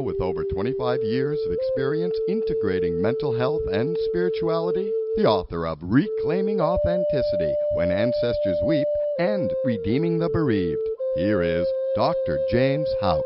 with over 25 years of experience integrating mental health and spirituality, the author of Reclaiming Authenticity, When Ancestors Weep, and Redeeming the Bereaved. Here is Dr. James Houck.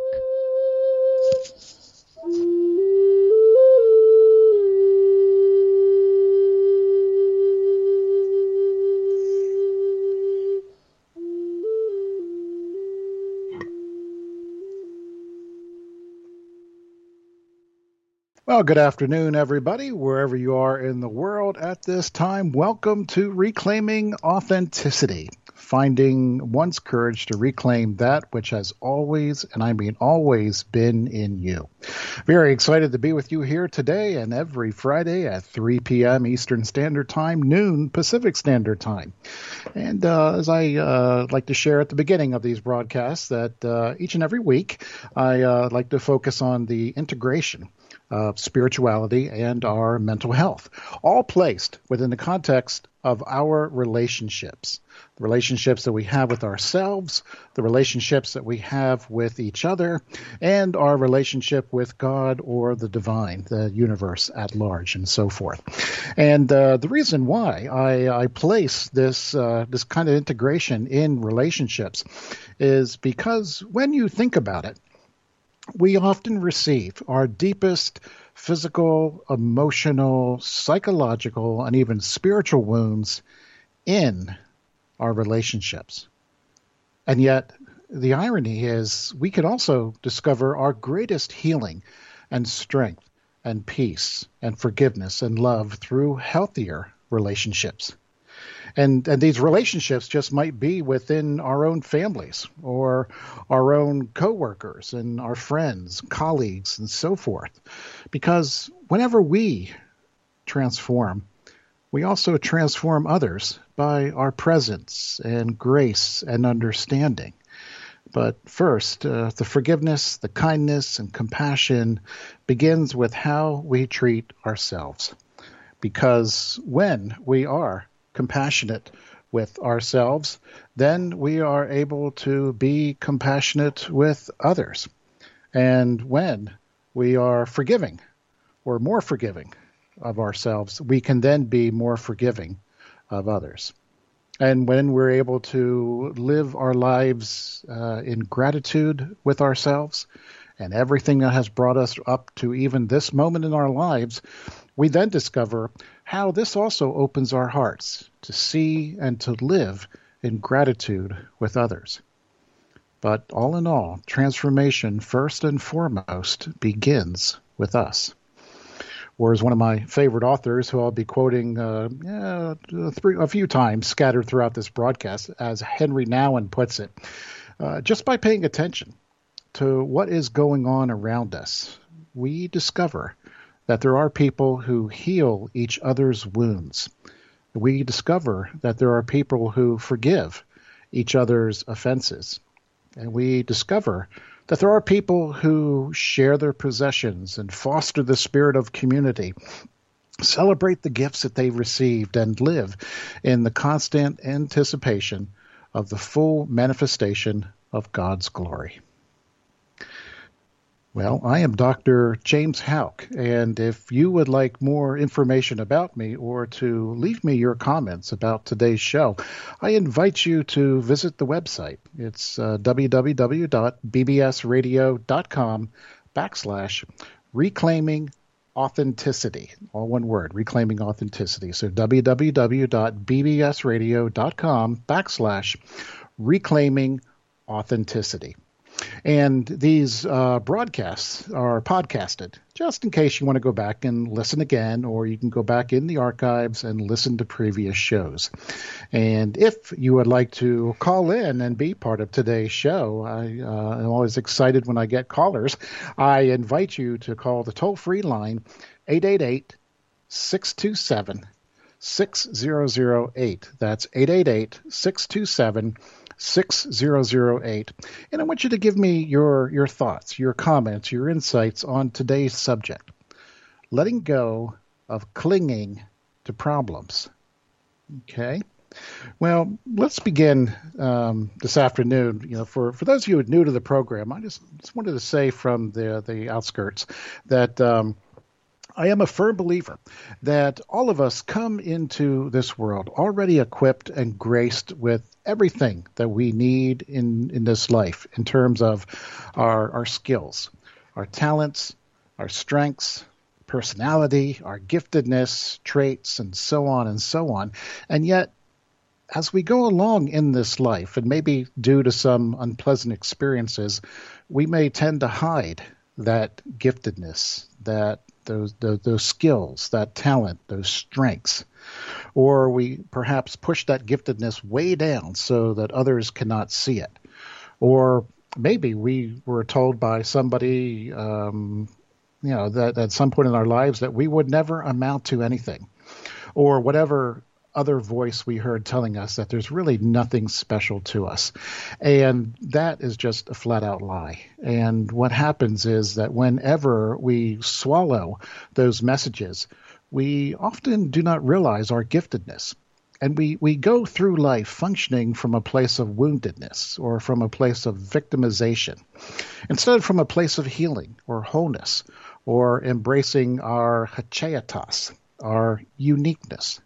Well, good afternoon, everybody, wherever you are in the world at this time. Welcome to Reclaiming Authenticity, finding one's courage to reclaim that which has always, and I mean always, been in you. Very excited to be with you here today and every Friday at 3 p.m. Eastern Standard Time, noon Pacific Standard Time. And as I like to share at the beginning of these broadcasts, that each and every week I like to focus on the integration of spirituality and our mental health, all placed within the context of our relationships, the relationships that we have with ourselves, the relationships that we have with each other, and our relationship with God or the divine, the universe at large, and so forth. And the reason why I place this kind of integration in relationships is because when you think about it, we often receive our deepest physical, emotional, psychological, and even spiritual wounds in our relationships. And yet, the irony is we can also discover our greatest healing and strength and peace and forgiveness and love through healthier relationships. And these relationships just might be within our own families or our own coworkers and our friends, colleagues, and so forth. Because whenever we transform, we also transform others by our presence and grace and understanding. But first, the forgiveness, the kindness, and compassion begins with how we treat ourselves. Because when we are compassionate with ourselves, then we are able to be compassionate with others. And when we are forgiving or more forgiving of ourselves, we can then be more forgiving of others. And when we're able to live our lives in gratitude with ourselves and everything that has brought us up to even this moment in our lives, we then discover how this also opens our hearts to see and to live in gratitude with others. But all in all, transformation first and foremost begins with us. Or as one of my favorite authors, who I'll be quoting a few times scattered throughout this broadcast, as Henry Nouwen puts it, just by paying attention to what is going on around us, we discover that there are people who heal each other's wounds. We discover that there are people who forgive each other's offenses. And we discover that there are people who share their possessions and foster the spirit of community, celebrate the gifts that they've received, and live in the constant anticipation of the full manifestation of God's glory. Well, I am Dr. James Houck, and if you would like more information about me or to leave me your comments about today's show, I invite you to visit the website. It's www.bbsradio.com/reclaiming authenticity. All one word, reclaiming authenticity. So www.bbsradio.com/reclaiming authenticity. And these broadcasts are podcasted, just in case you want to go back and listen again, or you can go back in the archives and listen to previous shows. And if you would like to call in and be part of today's show, I'm always excited when I get callers. I invite you to call the toll-free line, 888-627-6008. That's 888-627-6008. And I want you to give me your thoughts, your comments, your insights on today's subject. Letting go of clinging to problems. Okay? Well, let's begin this afternoon. For those of you who are new to the program, I just wanted to say from the outskirts that I am a firm believer that all of us come into this world already equipped and graced with everything that we need in this life in terms of our skills, our talents, our strengths, personality, our giftedness, traits, and so on and so on. And yet, as we go along in this life, and maybe due to some unpleasant experiences, we may tend to hide that giftedness, that those skills, that talent, those strengths, or we perhaps push that giftedness way down so that others cannot see it, or maybe we were told by somebody, that at some point in our lives that we would never amount to anything, or whatever other voice we heard telling us that there's really nothing special to us. And that is just a flat out lie. And what happens is that whenever we swallow those messages, we often do not realize our giftedness. And we go through life functioning from a place of woundedness or from a place of victimization, instead of from a place of healing or wholeness or embracing our hacheatos, our uniqueness.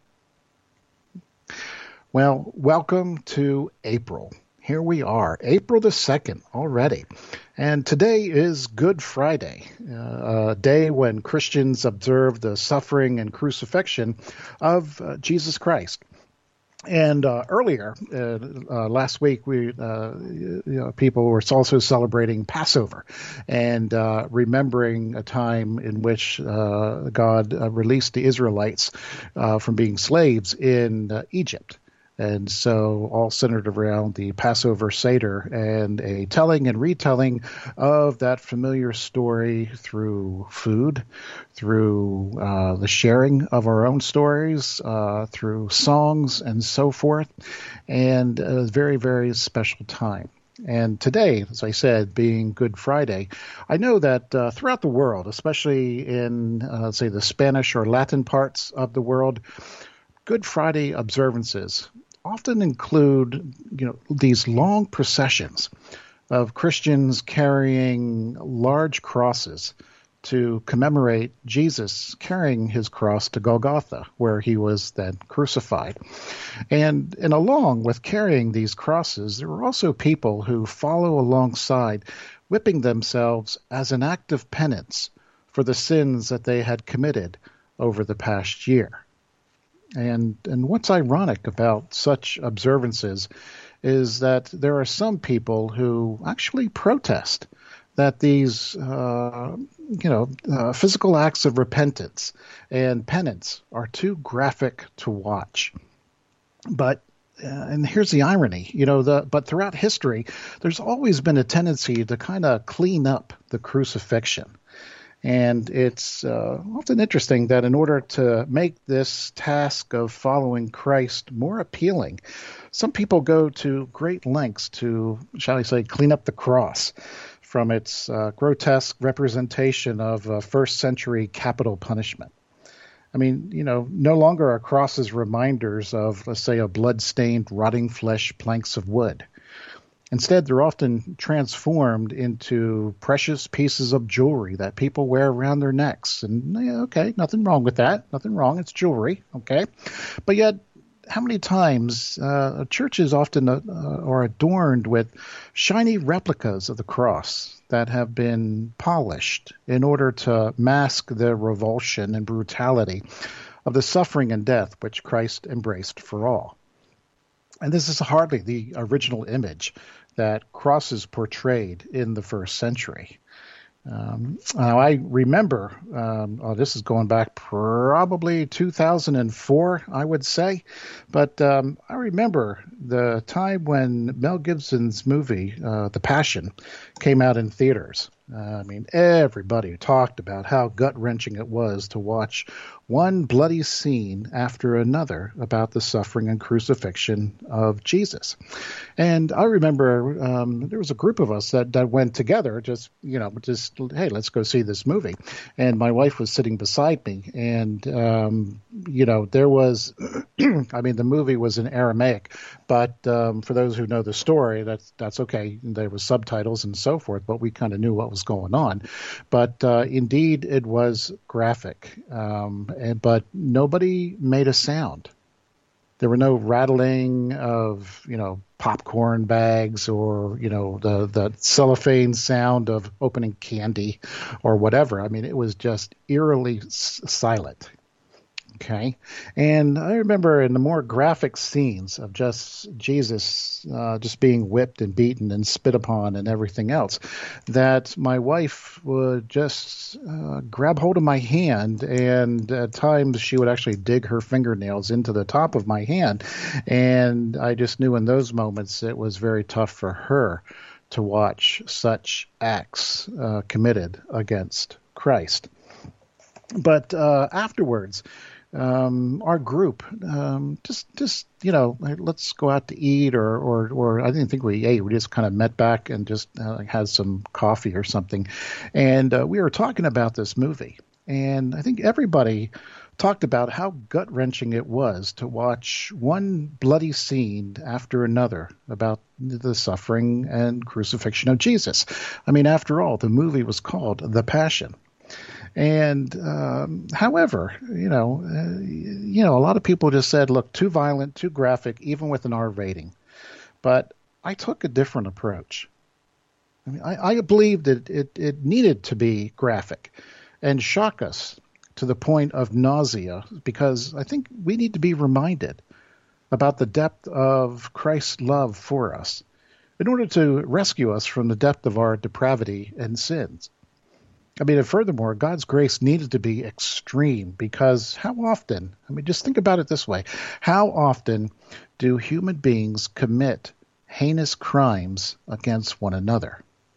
Well, welcome to April. Here we are, April the 2nd already. And today is Good Friday, a day when Christians observe the suffering and crucifixion of Jesus Christ. And earlier, last week, people were also celebrating Passover and remembering a time in which God released the Israelites from being slaves in Egypt. And so all centered around the Passover Seder and a telling and retelling of that familiar story through food, through the sharing of our own stories, through songs and so forth, and a very, very special time. And today, as I said, being Good Friday, I know that throughout the world, especially in, say, the Spanish or Latin parts of the world, Good Friday observances often include, these long processions of Christians carrying large crosses to commemorate Jesus carrying his cross to Golgotha, where he was then crucified. And along with carrying these crosses, there were also people who follow alongside, whipping themselves as an act of penance for the sins that they had committed over the past year. And what's ironic about such observances is that there are some people who actually protest that these, physical acts of repentance and penance are too graphic to watch. But and here's the irony, but throughout history, there's always been a tendency to kind of clean up the crucifixion. And it's often interesting that in order to make this task of following Christ more appealing, some people go to great lengths to, shall I say, clean up the cross from its grotesque representation of first century capital punishment. I mean, no longer are crosses reminders of, let's say, a blood-stained, rotting flesh planks of wood. Instead, they're often transformed into precious pieces of jewelry that people wear around their necks. And, okay, nothing wrong with that. Nothing wrong. It's jewelry, okay? But yet, how many times churches often are adorned with shiny replicas of the cross that have been polished in order to mask the revulsion and brutality of the suffering and death which Christ embraced for all. And this is hardly the original image that crosses portrayed in the first century. Now, I remember, this is going back probably 2004, I would say, but I remember the time when Mel Gibson's movie, The Passion, came out in theaters. Everybody talked about how gut-wrenching it was to watch one bloody scene after another about the suffering and crucifixion of Jesus. And I remember there was a group of us that went together, hey, let's go see this movie. And my wife was sitting beside me, and there was, the movie was in Aramaic, but for those who know the story, that's okay. There was subtitles and so forth, but we kind of knew what was going on. But indeed, it was graphic, but nobody made a sound. There were no rattling of, popcorn bags or, the cellophane sound of opening candy or whatever. It was just eerily silent. Okay. And I remember in the more graphic scenes of just Jesus just being whipped and beaten and spit upon and everything else, that my wife would just grab hold of my hand, and at times she would actually dig her fingernails into the top of my hand. And I just knew in those moments it was very tough for her to watch such acts committed against Christ. But afterwards, our group let's go out to eat, or I didn't think we ate. We just kind of met back and just had some coffee or something, and we were talking about this movie, and I think everybody talked about how gut-wrenching it was to watch one bloody scene after another about the suffering and crucifixion of Jesus. After all, the movie was called The Passion. And however, a lot of people just said, look, too violent, too graphic, even with an R rating. But I took a different approach. I believed that it needed to be graphic and shock us to the point of nausea, because I think we need to be reminded about the depth of Christ's love for us in order to rescue us from the depth of our depravity and sins. And furthermore, God's grace needed to be extreme, because how often, just think about it this way, how often do human beings commit heinous crimes against one another?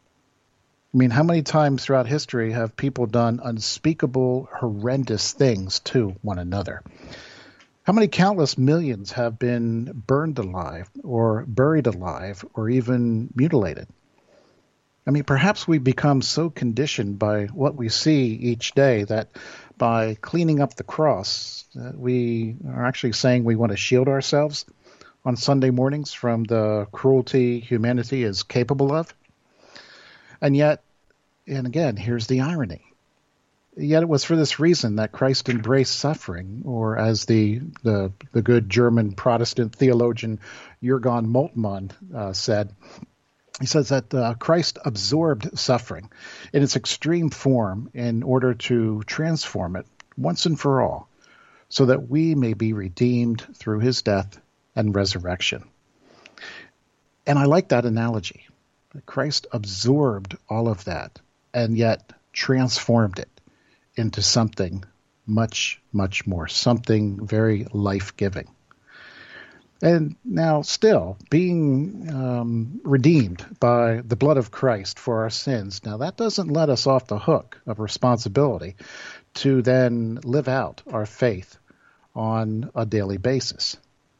How many times throughout history have people done unspeakable, horrendous things to one another? How many countless millions have been burned alive or buried alive or even mutilated? Perhaps we become so conditioned by what we see each day that by cleaning up the cross, we are actually saying we want to shield ourselves on Sunday mornings from the cruelty humanity is capable of. And yet, and again, here's the irony. Yet it was for this reason that Christ embraced suffering, or as the good German Protestant theologian Jürgen Moltmann said, he says that Christ absorbed suffering in its extreme form in order to transform it once and for all, so that we may be redeemed through his death and resurrection. And I like that analogy. Christ absorbed all of that and yet transformed it into something much, much more, something very life-giving. And now still being redeemed by the blood of Christ for our sins. Now that doesn't let us off the hook of responsibility to then live out our faith on a daily basis.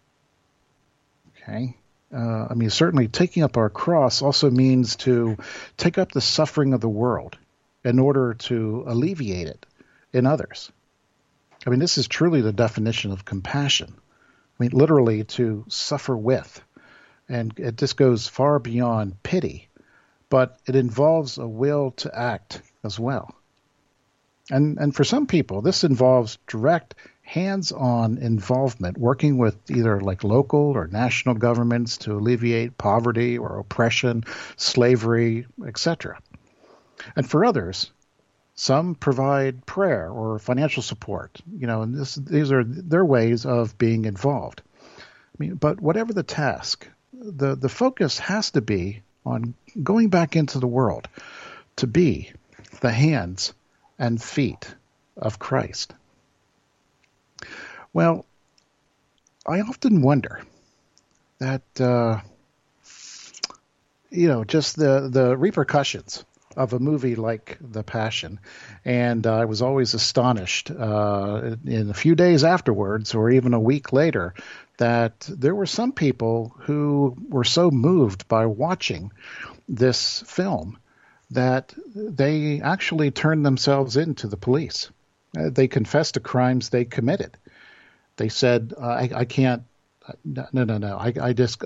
Okay. Certainly taking up our cross also means to take up the suffering of the world in order to alleviate it in others. This is truly the definition of compassion. Literally to suffer with. And it just goes far beyond pity, but it involves a will to act as well. And for some people, this involves direct hands-on involvement, working with either like local or national governments to alleviate poverty or oppression, slavery, etc. And for others, some provide prayer or financial support, and these are their ways of being involved. But whatever the task, the focus has to be on going back into the world to be the hands and feet of Christ. Well, I often wonder that, just the repercussions of a movie like The Passion. And I was always astonished in a few days afterwards, or even a week later, that there were some people who were so moved by watching this film that they actually turned themselves in to the police. They confessed to crimes they committed. They said, I can't, no, I just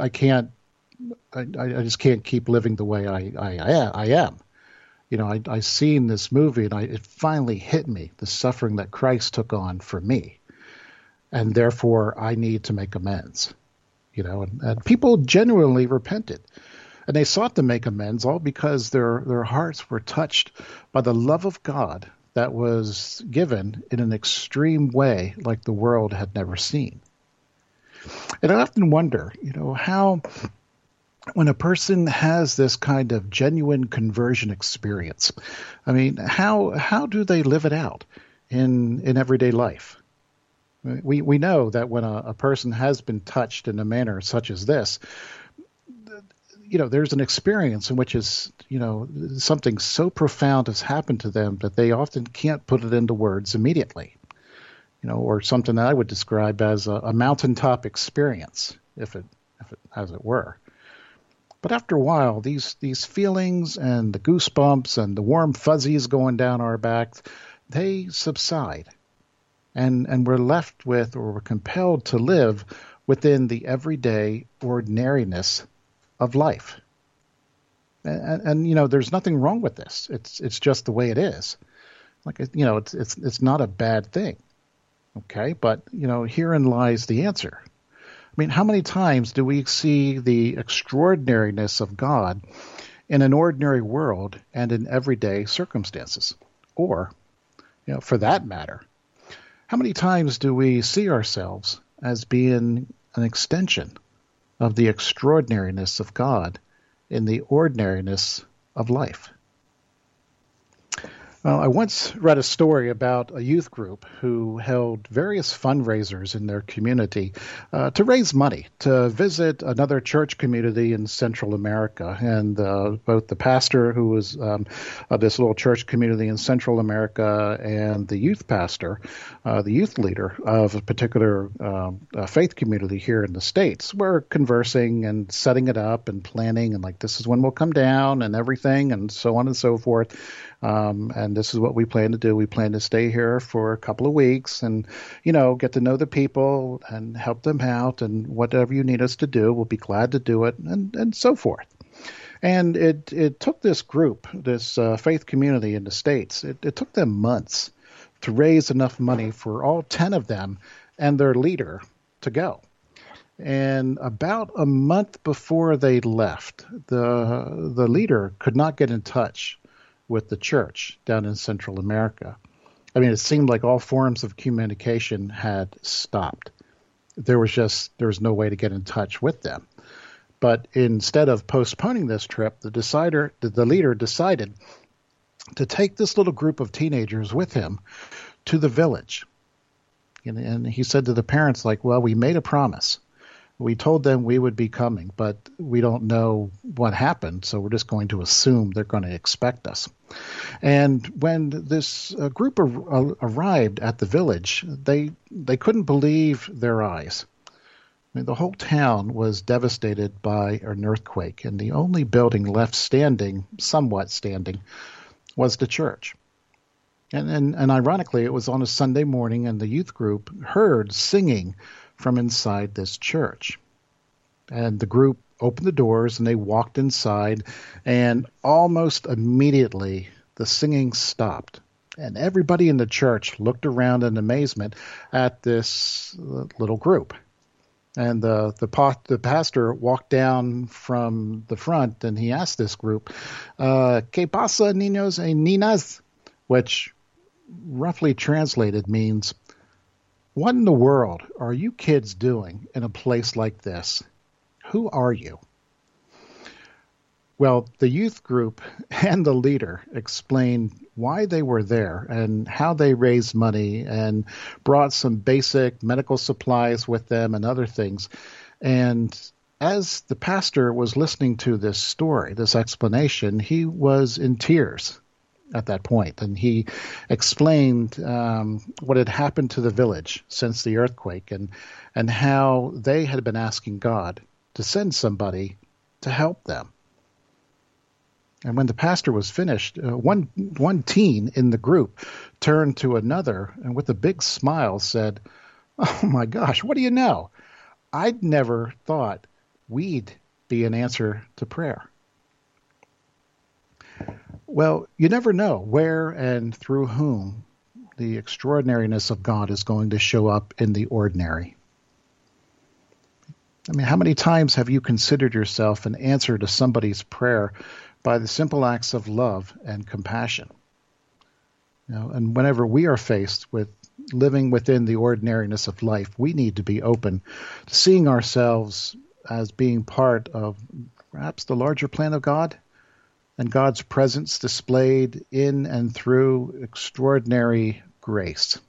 can't keep living the way I am. You know, I seen this movie and it finally hit me, the suffering that Christ took on for me. And therefore I need to make amends. You know, and people genuinely repented. And they sought to make amends all because their hearts were touched by the love of God that was given in an extreme way like the world had never seen. And I often wonder, you know, how when a person has this kind of genuine conversion experience, I mean, how do they live it out in everyday life? We know that when a person has been touched in a manner such as this, you know, there's an experience in which is, you know, something so profound has happened to them that they often can't put it into words immediately, you know, or something that I would describe as a mountaintop experience, if it as it were. But after a while, these feelings and the goosebumps and the warm fuzzies going down our backs, they subside. And we're left with, or we're compelled to live within the everyday ordinariness of life. And you know, there's nothing wrong with this. It's just the way it is. Like, you know, it's not a bad thing. Okay, but you know, herein lies the answer. I mean, how many times do we see the extraordinariness of God in an ordinary world and in everyday circumstances? Or, you know, for that matter, how many times do we see ourselves as being an extension of the extraordinariness of God in the ordinariness of life? Well, I once read a story about a youth group who held various fundraisers in their community to raise money to visit another church community in Central America. And both the pastor, who was of this little church community in Central America, and the youth pastor, the youth leader of a particular faith community here in the States, were conversing and setting it up and planning, and like, this is when we'll come down and everything, and so on and so forth. And this is what we plan to do. We plan to stay here for a couple of weeks and, you know, get to know the people and help them out, and whatever you need us to do, we'll be glad to do it, and so forth. And it took this group, this faith community in the States, it took them months to raise enough money for all 10 of them and their leader to go. And about a month before they left, the leader could not get in touch with the church down in Central America. I mean, it seemed like all forms of communication had stopped. There was no way to get in touch with them. But instead of postponing this trip, the leader decided to take this little group of teenagers with him to the village. And he said to the parents, like, well, we made a promise. We told them we would be coming, but we don't know what happened, so we're just going to assume they're going to expect us. And when this group arrived at the village, they couldn't believe their eyes. I mean, the whole town was devastated by an earthquake, and the only building left standing, somewhat standing, was the church. And ironically, it was on a Sunday morning, and the youth group heard singing from inside this church. And the group opened the doors and they walked inside, and almost immediately the singing stopped. And everybody in the church looked around in amazement at this little group. And the pastor walked down from the front and he asked this group, ¿Qué pasa, niños y niñas? Which roughly translated means, what in the world are you kids doing in a place like this? Who are you? Well, the youth group and the leader explained why they were there and how they raised money and brought some basic medical supplies with them and other things. And as the pastor was listening to this story, this explanation, he was in tears at that point, and he explained what had happened to the village since the earthquake, and how they had been asking God to send somebody to help them. And when the pastor was finished, one teen in the group turned to another and with a big smile said, "Oh my gosh, what do you know? I'd never thought we'd be an answer to prayer." Well, you never know where and through whom the extraordinariness of God is going to show up in the ordinary. I mean, how many times have you considered yourself an answer to somebody's prayer by the simple acts of love and compassion? And whenever we are faced with living within the ordinariness of life, we need to be open to seeing ourselves as being part of perhaps the larger plan of God, and God's presence displayed in and through extraordinary grace.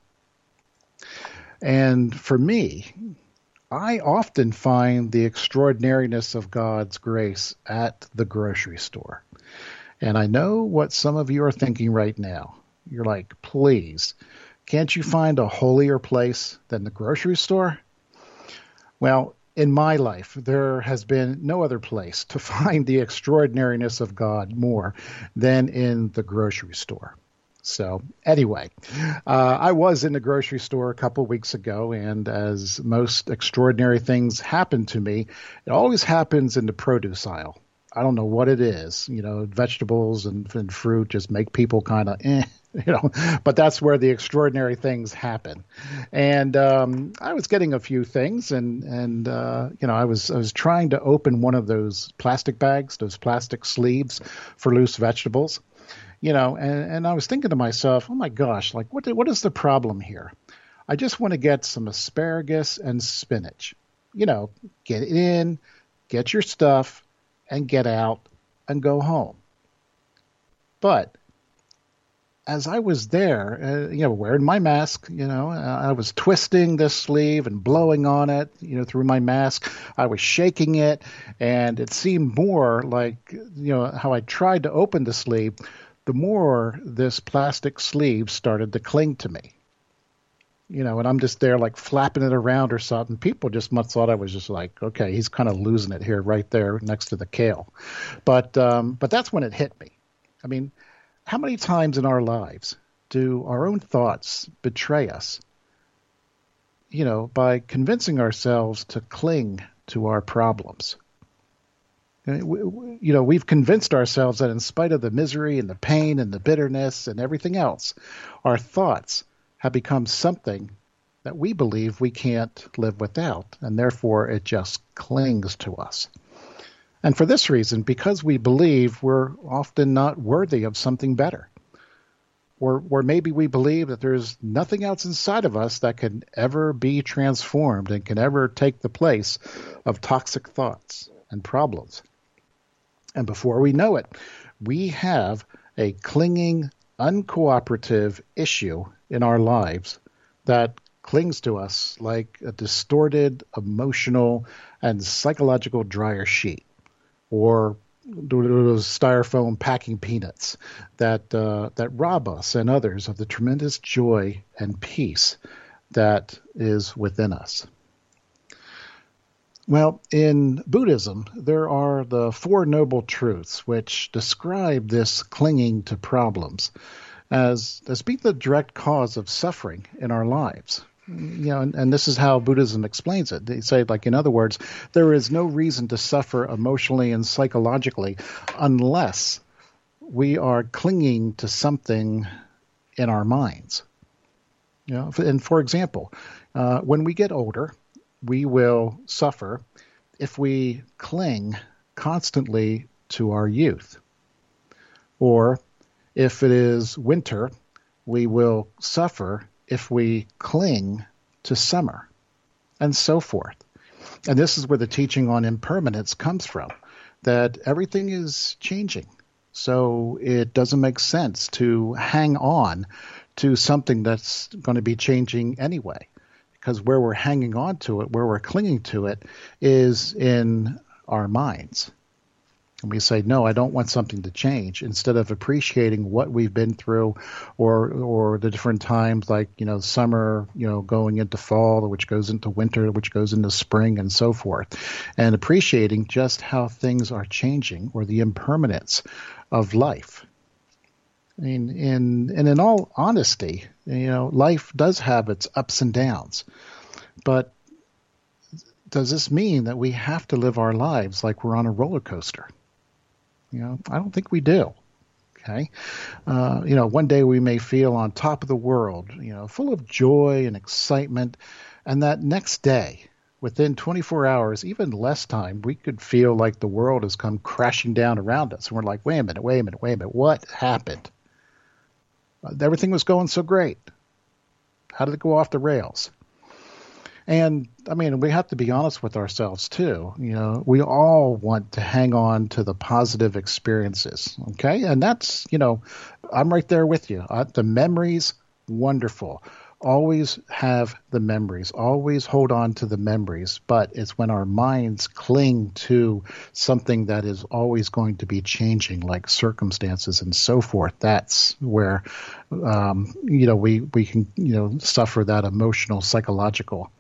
And for me, I often find the extraordinariness of God's grace at the grocery store. And I know what some of you are thinking right now. You're like, please, can't you find a holier place than the grocery store? Well, in my life, there has been no other place to find the extraordinariness of God more than in the grocery store. So anyway, I was in the grocery store a couple weeks ago, and as most extraordinary things happen to me, it always happens in the produce aisle. I don't know what it is. Vegetables and fruit just make people kind of but that's where the extraordinary things happen. And I was getting a few things, and I was trying to open one of those plastic bags, those plastic sleeves for loose vegetables. And I was thinking to myself, oh my gosh, like what is the problem here? I just want to get some asparagus and spinach. Get in, get your stuff, and get out and go home. But as I was there, wearing my mask, I was twisting this sleeve and blowing on it, through my mask. I was shaking it, and it seemed more like, how I tried to open the sleeve, the more this plastic sleeve started to cling to me. And I'm just there like flapping it around or something. People just must thought I was just like, okay, he's kind of losing it here right there next to the kale. But that's when it hit me. I mean, how many times in our lives do our own thoughts betray us, by convincing ourselves to cling to our problems? We've convinced ourselves that in spite of the misery and the pain and the bitterness and everything else, our thoughts have become something that we believe we can't live without, and therefore it just clings to us. And for this reason, because we believe we're often not worthy of something better, or maybe we believe that there's nothing else inside of us that can ever be transformed and can ever take the place of toxic thoughts and problems. And before we know it, we have a clinging, uncooperative issue in our lives that clings to us like a distorted emotional and psychological dryer sheet, or those styrofoam packing peanuts that rob us and others of the tremendous joy and peace that is within us. Well, in Buddhism, there are the Four Noble Truths, which describe this clinging to problems as being the direct cause of suffering in our lives. And this is how Buddhism explains it. They say, in other words, there is no reason to suffer emotionally and psychologically unless we are clinging to something in our minds. And for example, when we get older, we will suffer if we cling constantly to our youth. Or if it is winter, we will suffer if we cling to summer, and so forth. And this is where the teaching on impermanence comes from, that everything is changing. So it doesn't make sense to hang on to something that's going to be changing anyway, because where we're hanging on to it, where we're clinging to it, is in our minds. And we say, no, I don't want something to change, instead of appreciating what we've been through, or the different times, like, summer, going into fall, which goes into winter, which goes into spring, and so forth, and appreciating just how things are changing, or the impermanence of life. I mean, in all honesty, life does have its ups and downs, but does this mean that we have to live our lives like we're on a roller coaster? I don't think we do. Okay. One day we may feel on top of the world, full of joy and excitement. And that next day, within 24 hours, even less time, we could feel like the world has come crashing down around us. And we're like, wait a minute, what happened? Everything was going so great. How did it go off the rails? And I mean, we have to be honest with ourselves too. We all want to hang on to the positive experiences. Okay. And that's, I'm right there with you. The memories, wonderful. Always have the memories, always hold on to the memories. But it's when our minds cling to something that is always going to be changing, like circumstances and so forth. That's where, we can, suffer that emotional, psychological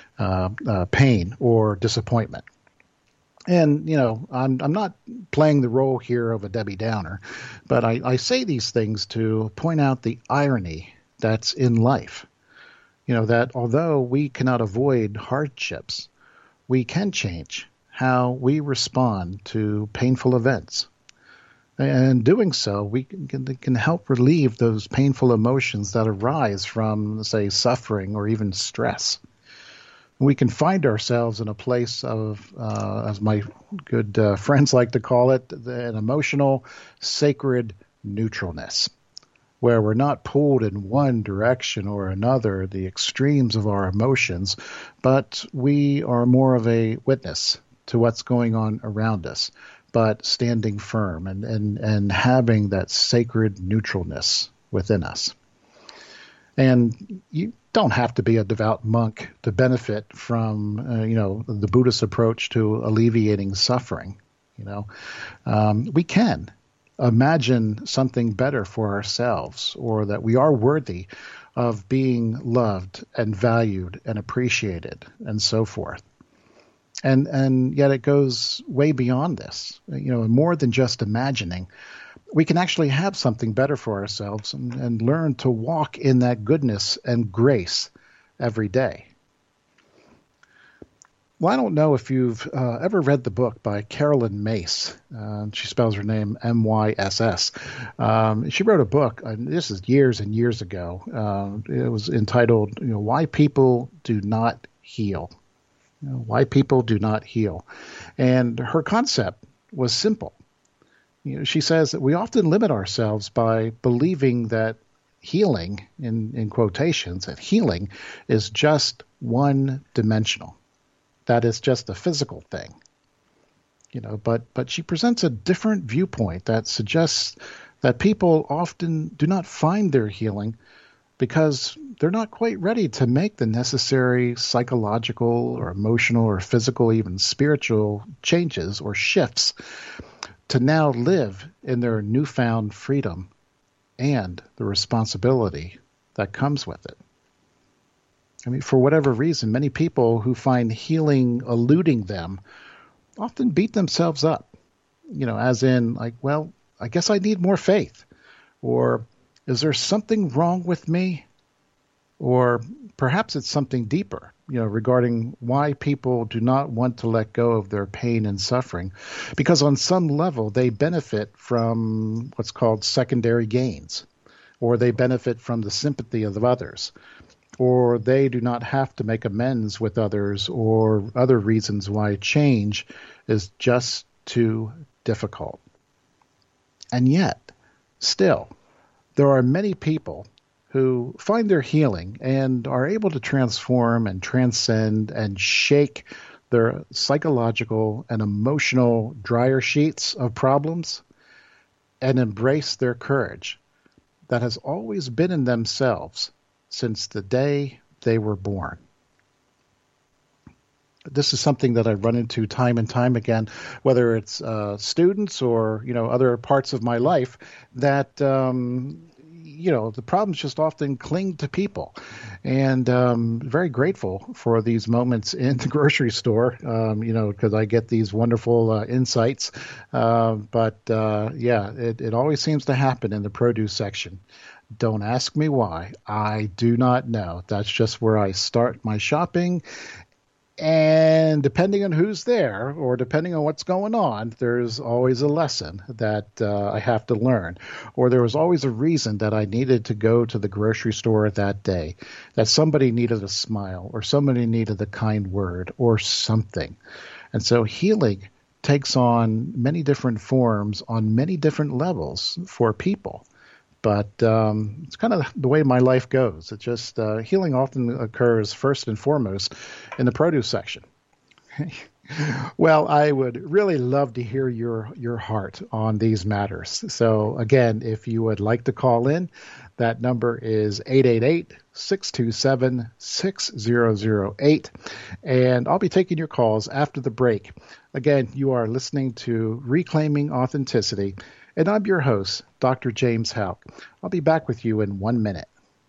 pain or disappointment. And, I'm not playing the role here of a Debbie Downer, but I say these things to point out the irony that's in life. That although we cannot avoid hardships, we can change how we respond to painful events. And doing so, we can help relieve those painful emotions that arise from, say, suffering or even stress. We can find ourselves in a place of, as my good friends like to call it, an emotional, sacred neutralness, where we're not pulled in one direction or another, the extremes of our emotions, but we are more of a witness to what's going on around us, but standing firm and having that sacred neutralness within us. And you don't have to be a devout monk to benefit from, the Buddhist approach to alleviating suffering. We can imagine something better for ourselves, or that we are worthy of being loved and valued and appreciated and so forth. And yet it goes way beyond this, more than just imagining. We can actually have something better for ourselves and learn to walk in that goodness and grace every day. Well, I don't know if you've ever read the book by Carolyn Myss. She spells her name M-Y-S-S. She wrote a book, this is years and years ago. It was entitled, Why People Do Not Heal. Why People Do Not Heal. And her concept was simple. She says that we often limit ourselves by believing that healing, in quotations, that healing is just one-dimensional. That is just a physical thing. But she presents a different viewpoint that suggests that people often do not find their healing because they're not quite ready to make the necessary psychological or emotional or physical, even spiritual changes or shifts to now live in their newfound freedom and the responsibility that comes with it. I mean, for whatever reason, many people who find healing eluding them often beat themselves up, as in like, well, I guess I need more faith. Or is there something wrong with me? Or perhaps it's something deeper, regarding why people do not want to let go of their pain and suffering, because on some level they benefit from what's called secondary gains, or they benefit from the sympathy of others, or they do not have to make amends with others, or other reasons why change is just too difficult. And yet, still, there are many people who find their healing and are able to transform and transcend and shake their psychological and emotional dryer sheets of problems and embrace their courage that has always been in themselves since the day they were born. this is something that I run into time and time again, whether it's students or other parts of my life, that the problems just often cling to people. And very grateful for these moments in the grocery store, because I get these wonderful insights. It always seems to happen in the produce section. Don't ask me why. I do not know. That's just where I start my shopping. And depending on who's there or depending on what's going on, there's always a lesson that I have to learn. Or there was always a reason that I needed to go to the grocery store that day, that somebody needed a smile or somebody needed a kind word or something. And so healing takes on many different forms on many different levels for people. But it's kind of the way my life goes. It just healing often occurs first and foremost in the produce section. Well, I would really love to hear your heart on these matters. So again, if you would like to call in, that number is 888-627-6008. And I'll be taking your calls after the break. Again, you are listening to Reclaiming Authenticity. And I'm your host, Dr. James Houck. I'll be back with you in 1 minute.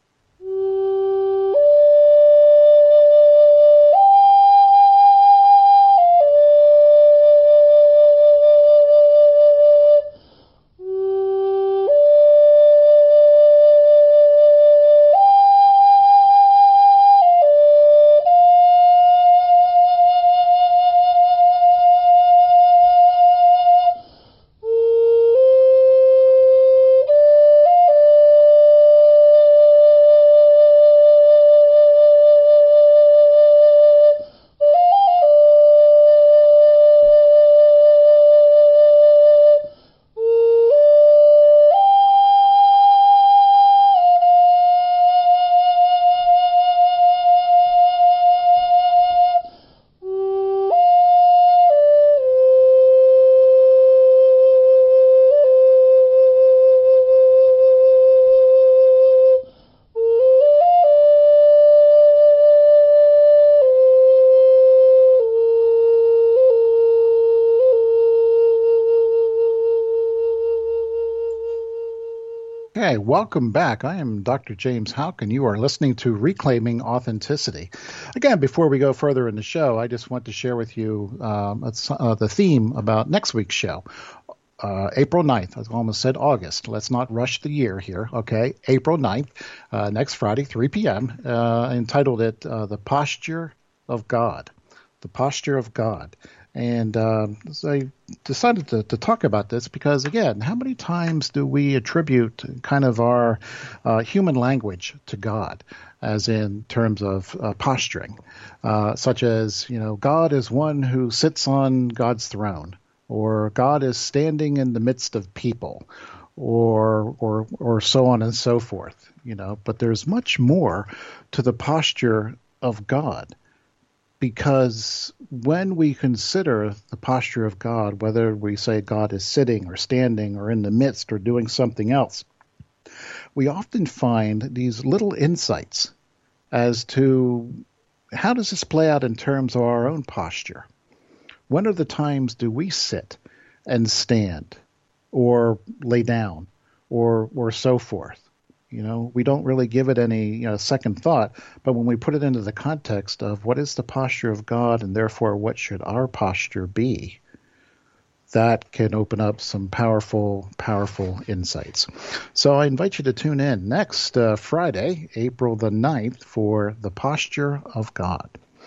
Hey, welcome back. I am Dr. James Houck, and you are listening to Reclaiming Authenticity. Again, before we go further in the show, I just want to share with you the theme about next week's show. April 9th. I almost said August. Let's not rush the year here, okay? April 9th, next Friday, 3 p.m., entitled it The Posture of God. The Posture of God. And so I decided to talk about this because, again, how many times do we attribute kind of our human language to God, as in terms of posturing, such as, God is one who sits on God's throne, or God is standing in the midst of people, or so on and so forth, But there's much more to the posture of God. Because when we consider the posture of God, whether we say God is sitting or standing or in the midst or doing something else, we often find these little insights as to how does this play out in terms of our own posture. When are the times do we sit and stand or lay down or so forth? We don't really give it any second thought, but when we put it into the context of what is the posture of God and therefore what should our posture be, that can open up some powerful, powerful insights. So I invite you to tune in next Friday, April the 9th, for the posture of God.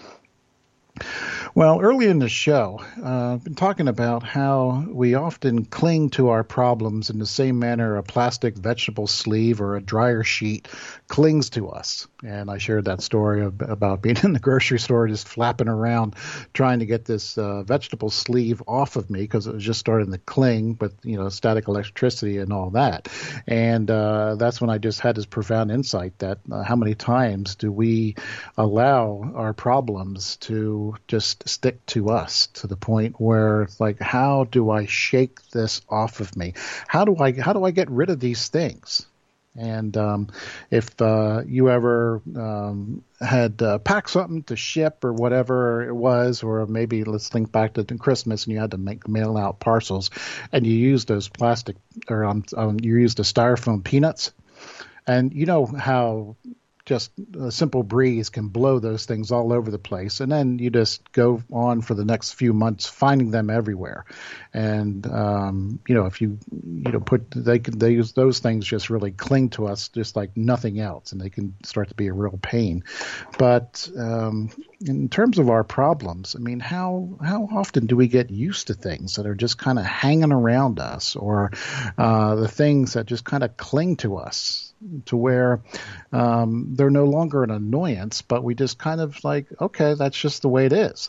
Well, early in the show, I've been talking about how we often cling to our problems in the same manner a plastic vegetable sleeve or a dryer sheet clings to us. And I shared that story about being in the grocery store just flapping around trying to get this vegetable sleeve off of me because it was just starting to cling with, static electricity and all that. And that's when I just had this profound insight that how many times do we allow our problems to just stick to us to the point where it's like, how do I shake this off of me? How do I get rid of these things? And if you ever had packed something to ship or whatever it was, or maybe let's think back to Christmas and you had to mail out parcels, and you used those plastic or you used the styrofoam peanuts, and you know how just a simple breeze can blow those things all over the place. And then you just go on for the next few months finding them everywhere. And, if you they use those things just really cling to us just like nothing else. And they can start to be a real pain. But in terms of our problems, I mean, how often do we get used to things that are just kind of hanging around us, or the things that just kind of cling to us, to where they're no longer an annoyance, but we just kind of like, okay, that's just the way it is.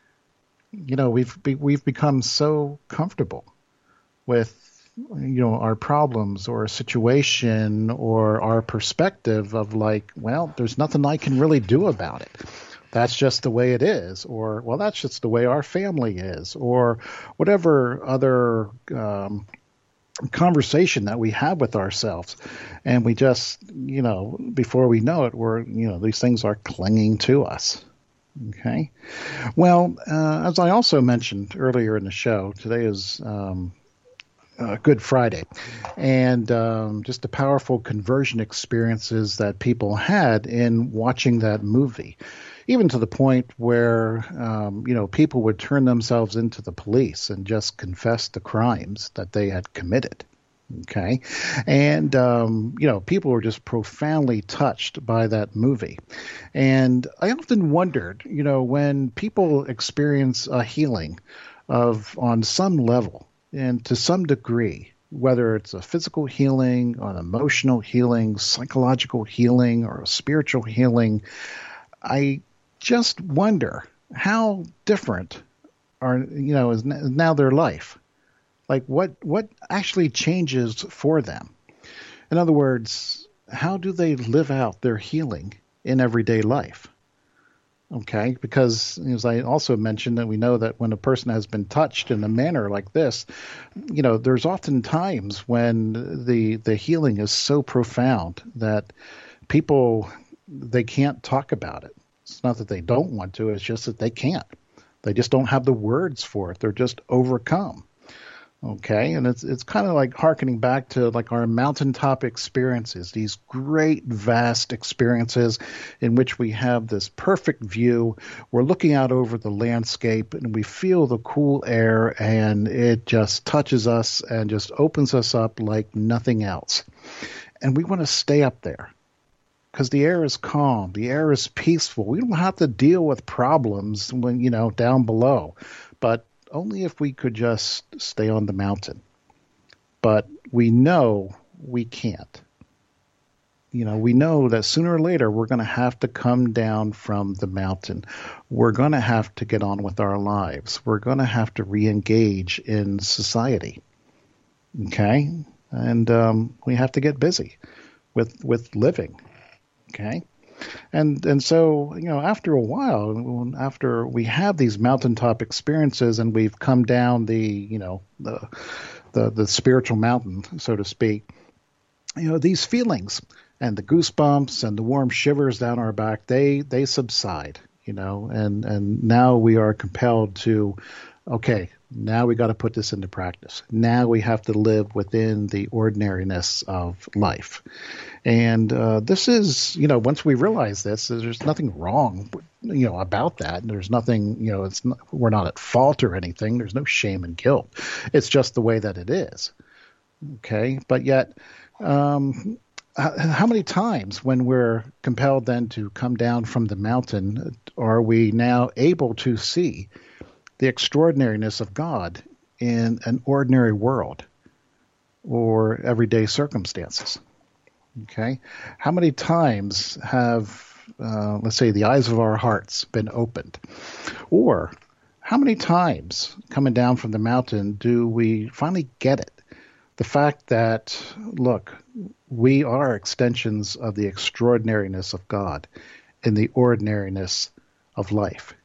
We've become so comfortable with our problems or a situation or our perspective of like, well, there's nothing I can really do about it. That's just the way it is, or well, that's just the way our family is, or whatever other conversation that we have with ourselves, and we just, before we know it, we're, these things are clinging to us. Okay. Well, as I also mentioned earlier in the show, today is Good Friday, and just the powerful conversion experiences that people had in watching that movie. Even to the point where, people would turn themselves into the police and just confess the crimes that they had committed. Okay. And, people were just profoundly touched by that movie. And I often wondered, when people experience a healing on some level and to some degree, whether it's a physical healing, an emotional healing, psychological healing, or a spiritual healing, I just wonder how different is now their life. Like what actually changes for them? In other words, how do they live out their healing in everyday life? Okay, because as I also mentioned, that we know that when a person has been touched in a manner like this, there's often times when the healing is so profound that people, they can't talk about it. It's not that they don't want to, it's just that they can't. They just don't have the words for it. They're just overcome. Okay, and it's kind of like hearkening back to like our mountaintop experiences, these great, vast experiences in which we have this perfect view. We're looking out over the landscape and we feel the cool air, and it just touches us and just opens us up like nothing else. And we want to stay up there, because the air is calm, the air is peaceful. We don't have to deal with problems when, down below, but only if we could just stay on the mountain. But we know we can't. We know that sooner or later we're going to have to come down from the mountain. We're going to have to get on with our lives. We're going to have to re-engage in society. Okay? And we have to get busy with living. Okay. And so, after a while, after we have these mountaintop experiences and we've come down the spiritual mountain, so to speak, these feelings and the goosebumps and the warm shivers down our back, they subside, and now we are compelled to, okay, now we got to put this into practice. Now we have to live within the ordinariness of life. And this is, once we realize this, there's nothing wrong, about that. There's nothing, we're not at fault or anything. There's no shame and guilt. It's just the way that it is. Okay. But yet, how many times when we're compelled then to come down from the mountain are we now able to see the extraordinariness of God in an ordinary world or everyday circumstances? Okay. How many times have, let's say, the eyes of our hearts been opened? Or how many times coming down from the mountain do we finally get it? The fact that, look, we are extensions of the extraordinariness of God in the ordinariness of life.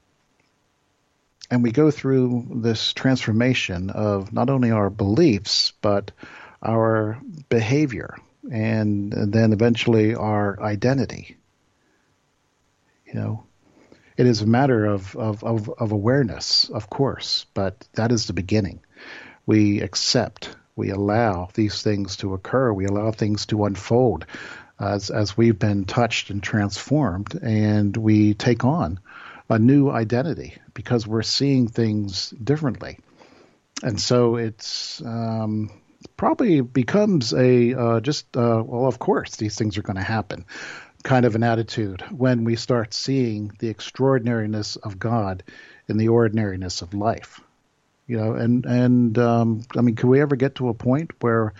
And we go through this transformation of not only our beliefs, but our behavior, and then eventually our identity. It is a matter of awareness, of course, but that is the beginning. We accept, we allow these things to occur, we allow things to unfold as we've been touched and transformed, and we take on a new identity because we're seeing things differently. And so it's probably becomes well, of course, these things are going to happen kind of an attitude when we start seeing the extraordinariness of God in the ordinariness of life. I mean, can we ever get to a point where,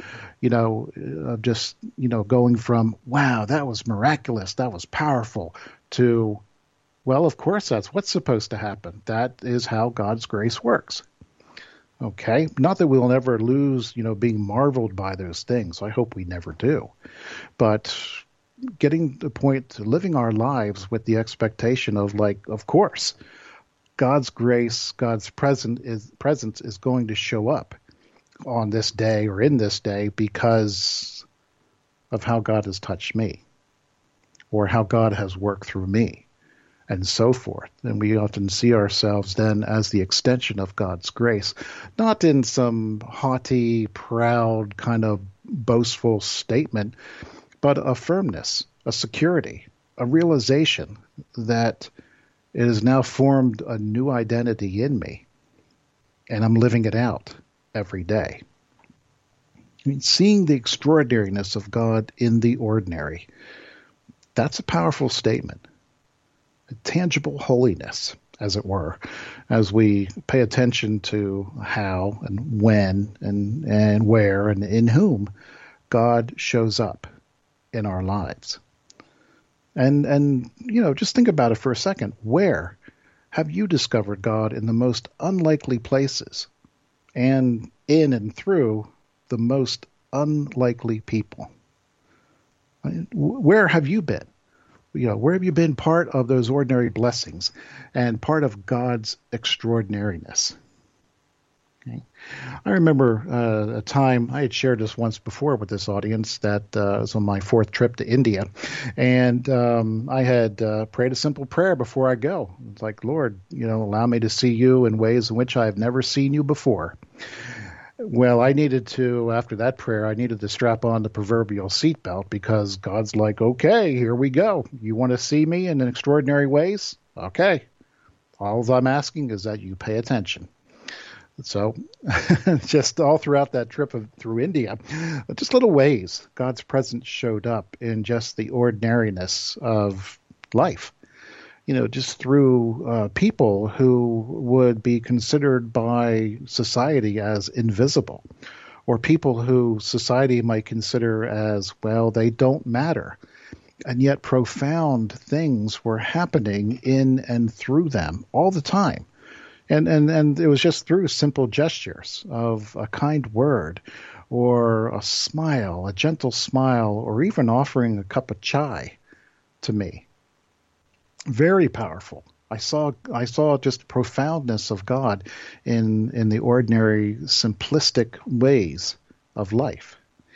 going from, wow, that was miraculous, that was powerful, to, well, of course, that's what's supposed to happen. That is how God's grace works. Okay? Not that we'll never lose, being marveled by those things. I hope we never do. But getting to the point to living our lives with the expectation of, of course, God's grace, God's presence is going to show up on this day or in this day because of how God has touched me or how God has worked through me and so forth. And we often see ourselves then as the extension of God's grace, not in some haughty, proud, kind of boastful statement, but a firmness, a security, a realization that it has now formed a new identity in me, and I'm living it out every day. I mean, seeing the extraordinariness of God in the ordinary, that's a powerful statement. A tangible holiness, as it were, as we pay attention to how and when and where and in whom God shows up in our lives. And just think about it for a second. Where have you discovered God in the most unlikely places and in and through the most unlikely people? Where have you been? Where have you been part of those ordinary blessings and part of God's extraordinariness? Okay. I remember a time, I had shared this once before with this audience, that was on my 4th trip to India. And I had prayed a simple prayer before I go. It's like, Lord, allow me to see you in ways in which I have never seen you before. Well, after that prayer, I needed to strap on the proverbial seatbelt because God's like, okay, here we go. You want to see me in extraordinary ways? Okay. All I'm asking is that you pay attention. So just all throughout that trip through India, just little ways God's presence showed up in just the ordinariness of life. Just through people who would be considered by society as invisible, or people who society might consider as, well, they don't matter. And yet profound things were happening in and through them all the time. And it was just through simple gestures of a kind word or a smile, a gentle smile, or even offering a cup of chai to me. Very powerful. I saw just profoundness of God in the ordinary, simplistic ways of life.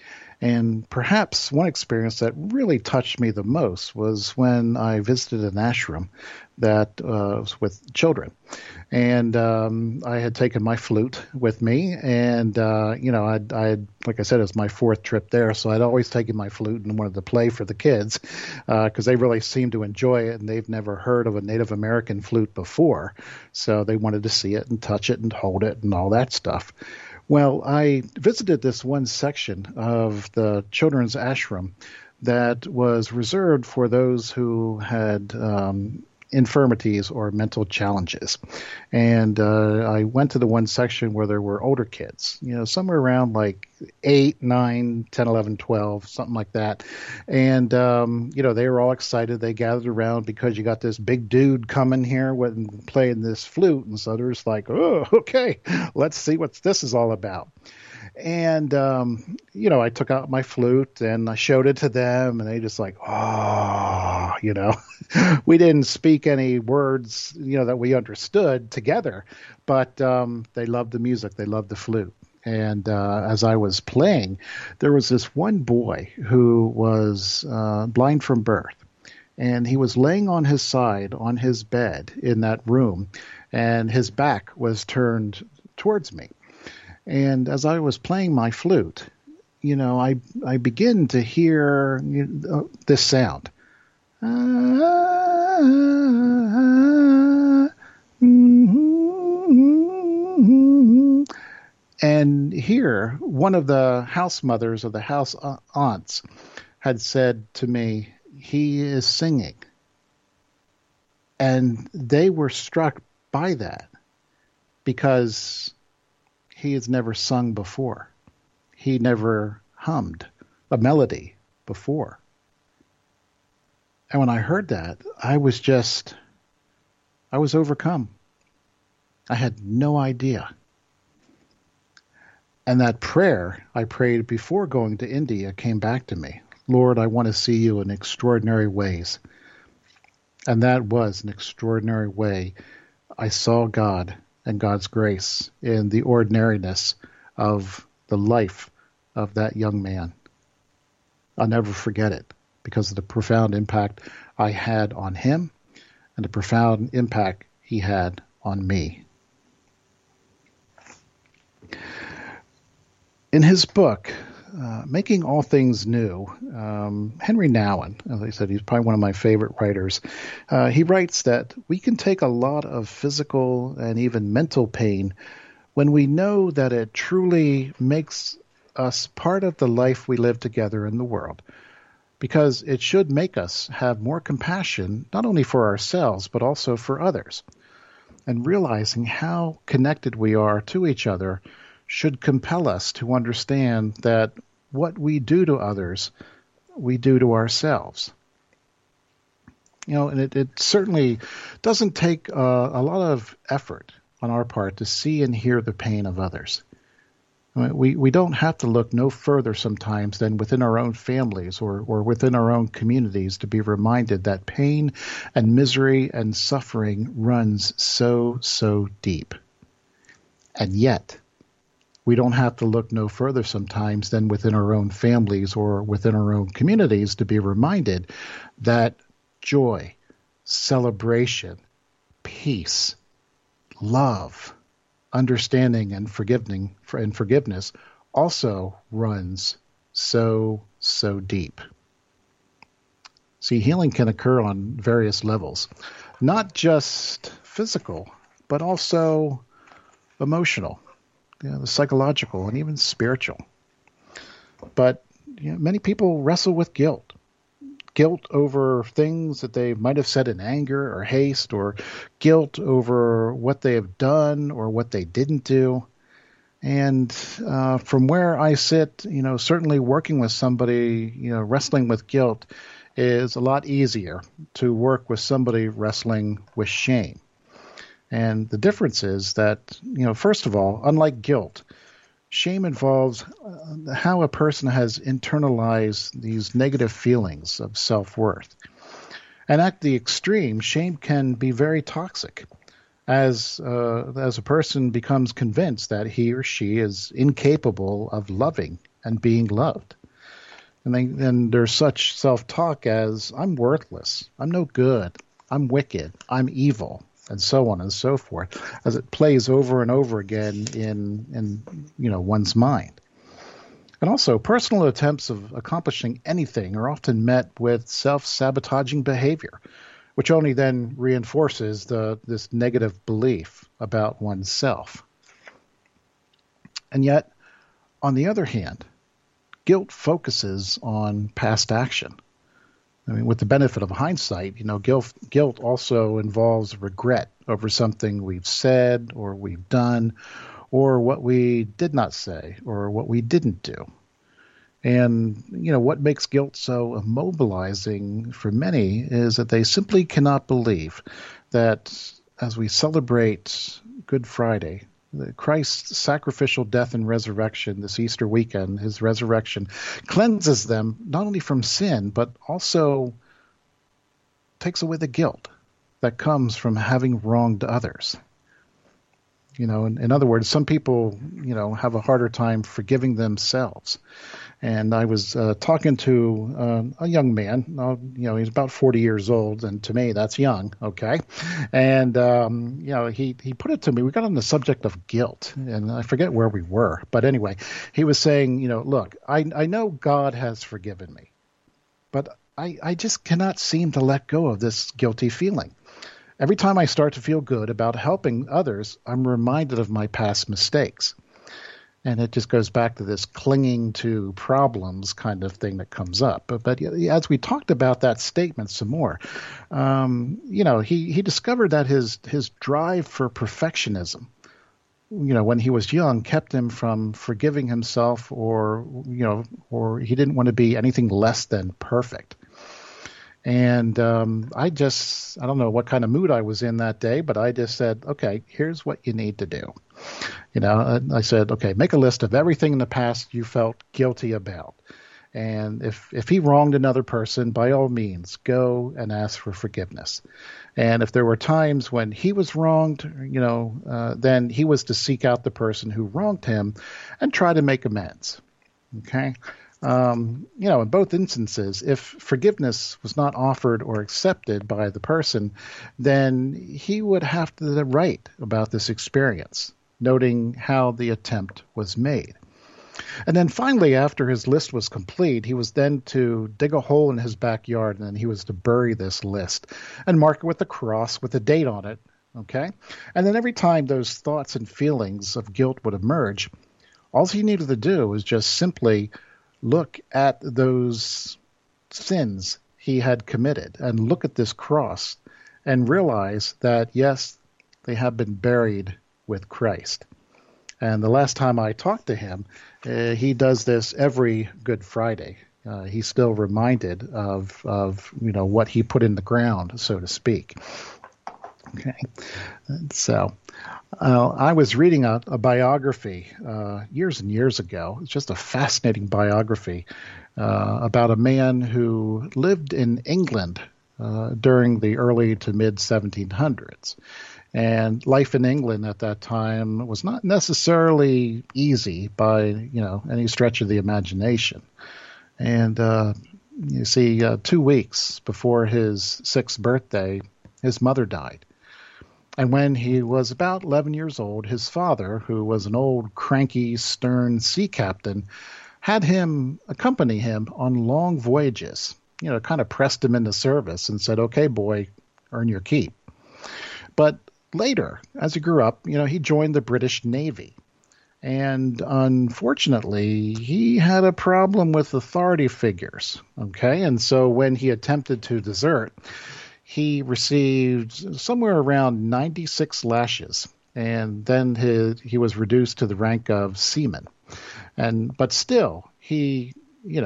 And perhaps one experience that really touched me the most was when I visited an ashram that was with children. And I had taken my flute with me. And, I'd like I said, it was my 4th trip there. So I'd always taken my flute and wanted to play for the kids because they really seemed to enjoy it. And they've never heard of a Native American flute before. So they wanted to see it and touch it and hold it and all that stuff. Well, I visited this one section of the children's ashram that was reserved for those who had infirmities or mental challenges. And I went to the one section where there were older kids, somewhere around like 8, 9, 10, 11, 12, something like that. And, they were all excited. They gathered around because you got this big dude coming here playing this flute. And so they're just like, oh, okay, let's see what this is all about. And, I took out my flute and I showed it to them and they just like, oh, we didn't speak any words, that we understood together, but they loved the music. They loved the flute. And as I was playing, there was this one boy who was blind from birth. And he was laying on his side on his bed in that room, and his back was turned towards me. And as I was playing my flute, I begin to hear this sound. And here, one of the house mothers of the house aunts had said to me, "He is singing." And they were struck by that because he has never sung before. He never hummed a melody before. And when I heard that, I was overcome. I had no idea. And that prayer I prayed before going to India came back to me. Lord, I want to see you in extraordinary ways. And that was an extraordinary way I saw God and God's grace in the ordinariness of the life of that young man. I'll never forget it because of the profound impact I had on him and the profound impact he had on me. In his book, Making All Things New, Henry Nouwen, as I said, he's probably one of my favorite writers. He writes that we can take a lot of physical and even mental pain when we know that it truly makes us part of the life we live together in the world, because it should make us have more compassion, not only for ourselves, but also for others. And realizing how connected we are to each other should compel us to understand that what we do to others, we do to ourselves. And it certainly doesn't take a lot of effort on our part to see and hear the pain of others. We don't have to look no further sometimes than within our own families or within our own communities to be reminded that pain and misery and suffering runs so, so deep. And yet, we don't have to look no further sometimes than within our own families or within our own communities to be reminded that joy, celebration, peace, love, understanding and forgiveness also runs so, so deep. See, healing can occur on various levels, not just physical, but also emotional, the psychological, and even spiritual. But many people wrestle with guilt over things that they might have said in anger or haste, or guilt over what they have done or what they didn't do. And from where I sit, certainly working with somebody, wrestling with guilt is a lot easier to work with somebody wrestling with shame. And the difference is that, first of all, unlike guilt, shame involves how a person has internalized these negative feelings of self-worth. And at the extreme, shame can be very toxic as a person becomes convinced that he or she is incapable of loving and being loved. And then there's such self-talk as, I'm worthless, I'm no good, I'm wicked, I'm evil, and so on and so forth, as it plays over and over again in one's mind. And also, personal attempts of accomplishing anything are often met with self-sabotaging behavior, which only then reinforces this negative belief about oneself. And yet, on the other hand, guilt focuses on past action. I mean, with the benefit of hindsight, guilt also involves regret over something we've said or we've done, or what we did not say or what we didn't do. And, what makes guilt so immobilizing for many is that they simply cannot believe that as we celebrate Good Friday, Christ's sacrificial death and resurrection this Easter weekend, his resurrection, cleanses them not only from sin, but also takes away the guilt that comes from having wronged others. In other words, some people, have a harder time forgiving themselves. And I was talking to a young man. He's about 40 years old, and to me, that's young. Okay, and he put it to me. We got on the subject of guilt, and I forget where we were, but anyway, he was saying, look, I know God has forgiven me, but I just cannot seem to let go of this guilty feeling. Every time I start to feel good about helping others, I'm reminded of my past mistakes. And it just goes back to this clinging to problems kind of thing that comes up. But as we talked about that statement some more, he discovered that his drive for perfectionism, when he was young, kept him from forgiving himself, or he didn't want to be anything less than perfect. And I don't know what kind of mood I was in that day, but I just said, okay, here's what you need to do. I said, okay, make a list of everything in the past you felt guilty about. And if he wronged another person, by all means, go and ask for forgiveness. And if there were times when he was wronged, then he was to seek out the person who wronged him and try to make amends. Okay? In both instances, if forgiveness was not offered or accepted by the person, then he would have to write about this experience, noting how the attempt was made. And then finally, after his list was complete, he was then to dig a hole in his backyard, and then he was to bury this list and mark it with a cross with a date on it. Okay? And then every time those thoughts and feelings of guilt would emerge, all he needed to do was just simply look at those sins he had committed and look at this cross and realize that, yes, they have been buried with Christ. And the last time I talked to him, he does this every Good Friday. He's still reminded of what he put in the ground, so to speak. Okay, so I was reading a biography years and years ago. It's just a fascinating biography about a man who lived in England during the early to mid 1700s. And life in England at that time was not necessarily easy by any stretch of the imagination. And you see, 2 weeks before his 6th birthday, his mother died. And when he was about 11 years old, his father, who was an old, cranky, stern sea captain, had him accompany him on long voyages, kind of pressed him into service and said, okay, boy, earn your keep. But later, as he grew up, he joined the British Navy. And unfortunately, he had a problem with authority figures. Okay. And so when he attempted to desert, he received somewhere around 96 lashes, and then he was reduced to the rank of seaman. But still, he,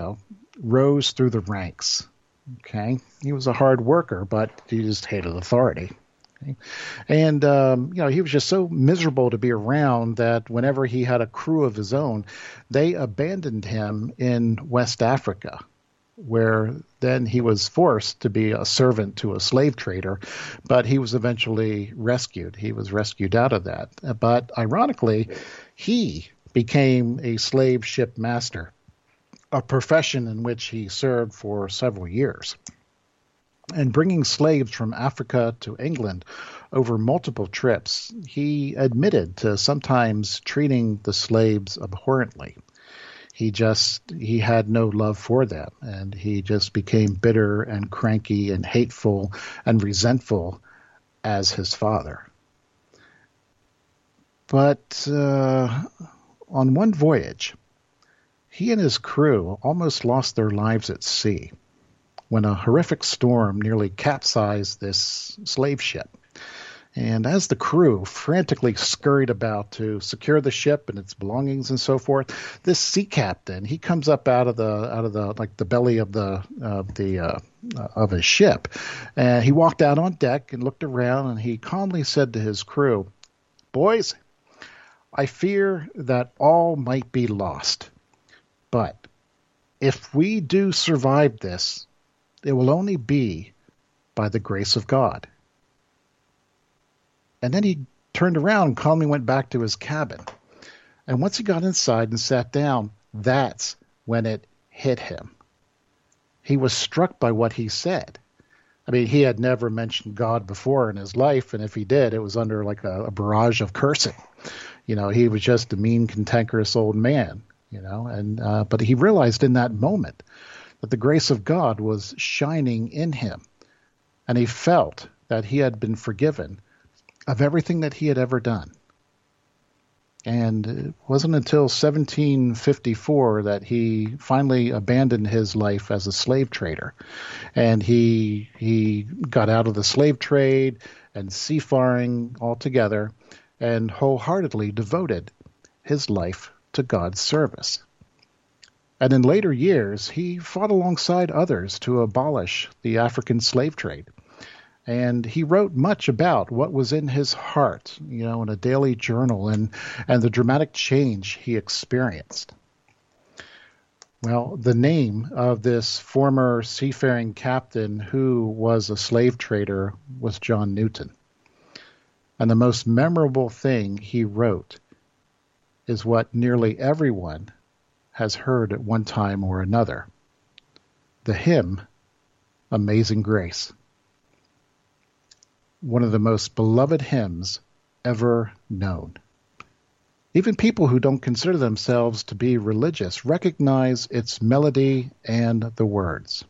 rose through the ranks. Okay, he was a hard worker, but he just hated authority. Okay? And he was just so miserable to be around that whenever he had a crew of his own, they abandoned him in West Africa, where then he was forced to be a servant to a slave trader, but he was eventually rescued. He was rescued out of that. But ironically, he became a slave ship master, a profession in which he served for several years. And bringing slaves from Africa to England over multiple trips, he admitted to sometimes treating the slaves abhorrently. He had no love for them, and he just became bitter and cranky and hateful and resentful as his father. But on one voyage, he and his crew almost lost their lives at sea when a horrific storm nearly capsized this slave ship. And as the crew frantically scurried about to secure the ship and its belongings and so forth, this sea captain, he comes up out of the belly of his ship, and he walked out on deck and looked around, and he calmly said to his crew, "Boys, I fear that all might be lost, but if we do survive this, it will only be by the grace of God." And then he turned around and calmly went back to his cabin. And once he got inside and sat down, that's when it hit him. He was struck by what he said. I mean, he had never mentioned God before in his life, and if he did, it was under like a barrage of cursing. He was just a mean, cantankerous old man, but he realized in that moment that the grace of God was shining in him, and he felt that he had been forgiven of everything that he had ever done. And it wasn't until 1754 that he finally abandoned his life as a slave trader. And he got out of the slave trade and seafaring altogether and wholeheartedly devoted his life to God's service. And in later years, he fought alongside others to abolish the African slave trade. And he wrote much about what was in his heart, in a daily journal and the dramatic change he experienced. Well, the name of this former seafaring captain who was a slave trader was John Newton. And the most memorable thing he wrote is what nearly everyone has heard at one time or another: the hymn, Amazing Grace. One of the most beloved hymns ever known. Even people who don't consider themselves to be religious recognize its melody and the words.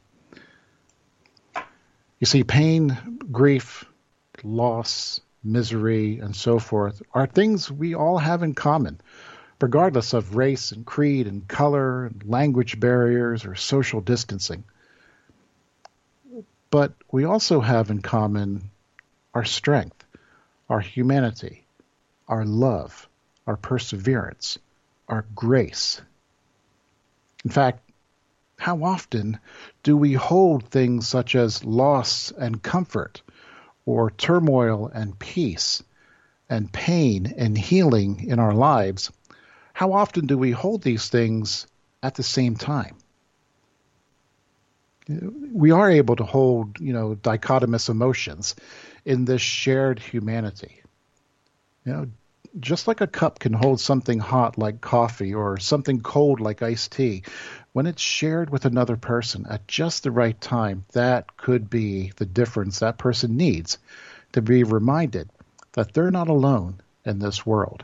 You see, pain, grief, loss, misery, and so forth are things we all have in common, regardless of race and creed and color and language barriers or social distancing. But we also have in common our strength, our humanity, our love, our perseverance, our grace. In fact, how often do we hold things such as loss and comfort, or turmoil and peace, and pain and healing in our lives? How often do we hold these things at the same time? We are able to hold, dichotomous emotions in this shared humanity. Just like a cup can hold something hot like coffee or something cold like iced tea, when it's shared with another person at just the right time, that could be the difference that person needs to be reminded that they're not alone in this world.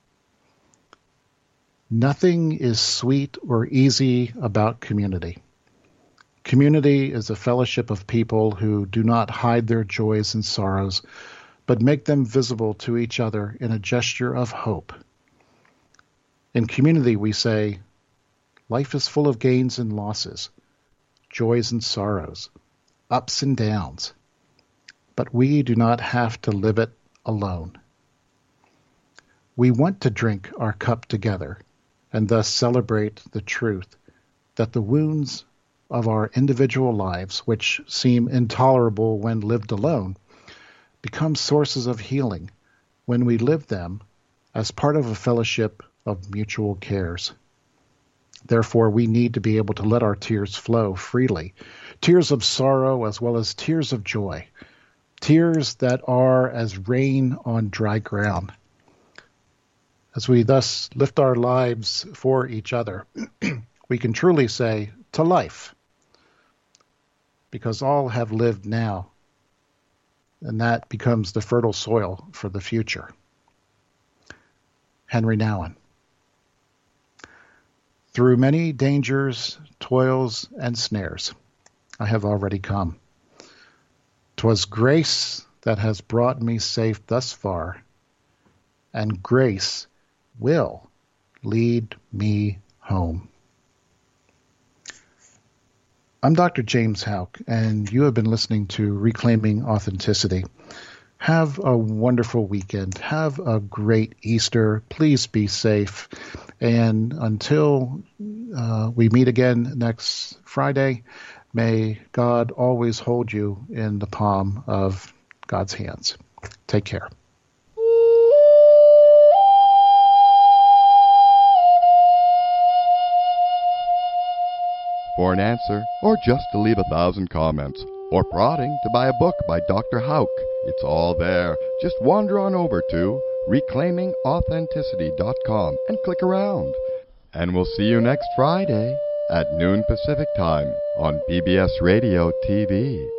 Nothing is sweet or easy about community. Community is a fellowship of people who do not hide their joys and sorrows, but make them visible to each other in a gesture of hope. In community, we say, life is full of gains and losses, joys and sorrows, ups and downs, but we do not have to live it alone. We want to drink our cup together and thus celebrate the truth that the wounds of our individual lives, which seem intolerable when lived alone, become sources of healing when we live them as part of a fellowship of mutual cares. Therefore, we need to be able to let our tears flow freely, tears of sorrow as well as tears of joy, tears that are as rain on dry ground. As we thus lift our lives for each other, we can truly say, to life, because all have lived now, and that becomes the fertile soil for the future. Henry Nouwen. Through many dangers, toils, and snares, I have already come. 'Twas grace that has brought me safe thus far, and grace will lead me home. I'm Dr. James Houck, and you have been listening to Reclaiming Authenticity. Have a wonderful weekend. Have a great Easter. Please be safe. And until we meet again next Friday, may God always hold you in the palm of God's hands. Take care. For an answer, or just to leave 1,000 comments, or prodding to buy a book by Dr. Houck, It's all there. Just wander on over to reclaimingauthenticity.com and click around. And we'll see you next Friday at noon Pacific Time on PBS Radio TV.